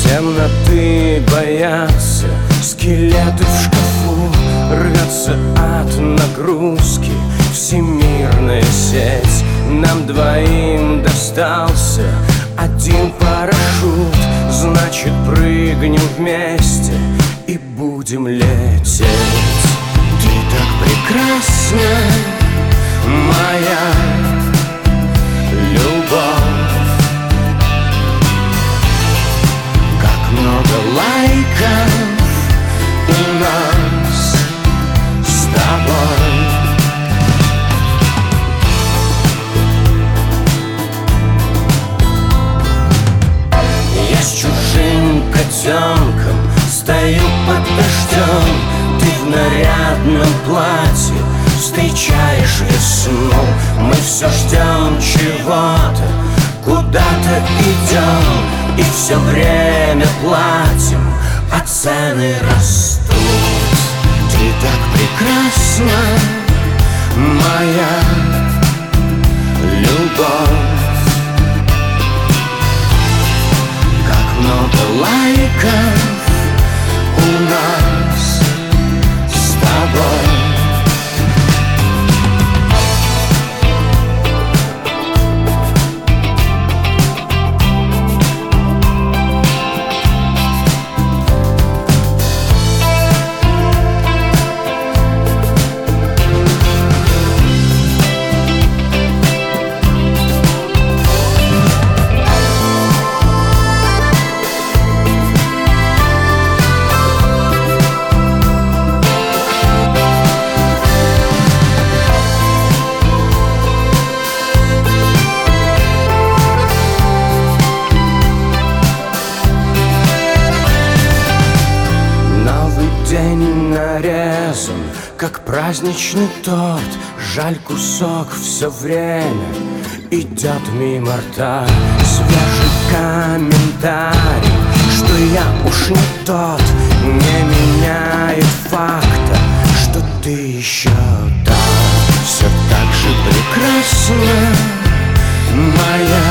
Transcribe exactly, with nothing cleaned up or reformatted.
Темноты боятся, скелеты в шкафу, рвется от нагрузки всемирная сеть. Нам двоим достался один парашют, значит прыгнем вместе и будем лететь. Ты так прекрасна, моя любовь, как много лайков у нас с тобой. Я с чужим котенком стою под дождем, ты в нарядном платье встречаешь весну. Мы все ждем чего-то, куда-то идем, и все время платим, а цены растут. Ты так прекрасна, моя любовь, как много лайков у нас с тобой. День нарезан, как праздничный торт. Жаль, кусок все время идет мимо рта. Свежий комментарий, что я уж не тот, не меняет факта, что ты еще там. Все так же прекрасна, моя